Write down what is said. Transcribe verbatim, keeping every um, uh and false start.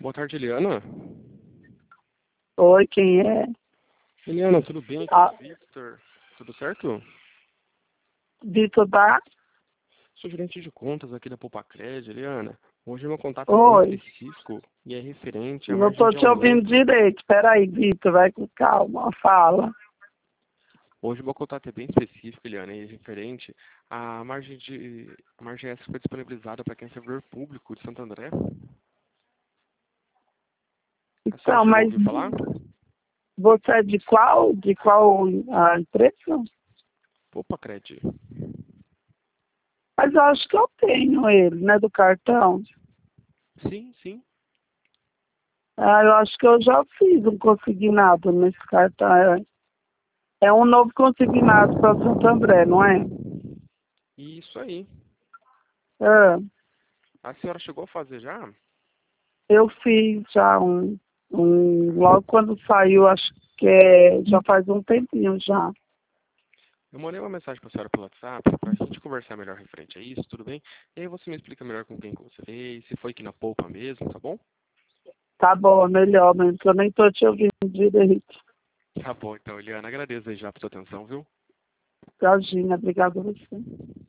Boa tarde, Eliana. Oi, quem é? Eliana, tudo bem? Aqui Ah, é o Victor. Tudo certo? Vitor da? Sou gerente de contas aqui da Poupacred, Eliana. Hoje meu contato é bem Oi, específico e é referente à não margem estou de te ouvindo aumento. direito. Peraí, Vitor, vai com calma, fala. Hoje meu contato é bem específico, Eliana, e é referente à margem de... A margem essa foi disponibilizada para quem é servidor público de Santo André. A senhora Então, chegou a mas ouvir falar? você é de qual? De qual a empresa? Poupacred. Mas eu acho que eu tenho ele, né, do cartão. Sim, sim. Ah, eu acho que eu já fiz um consignado nesse cartão. É, é um novo consignado para Santo André, não é? Isso aí. Ah, A senhora chegou a fazer já? eu fiz já um, um, logo quando saiu, acho que é, já faz um tempinho já. Eu mandei uma mensagem para a senhora pelo WhatsApp para a gente conversar melhor referente a isso, tudo bem? E aí você me explica melhor com quem que você fez, se foi aqui na Poupa mesmo, tá bom? Tá bom, é melhor mesmo, que eu nem tô te ouvindo direito. Tá bom, então, Eliana, agradeço aí já pela sua atenção, viu? Imagina, obrigada a você.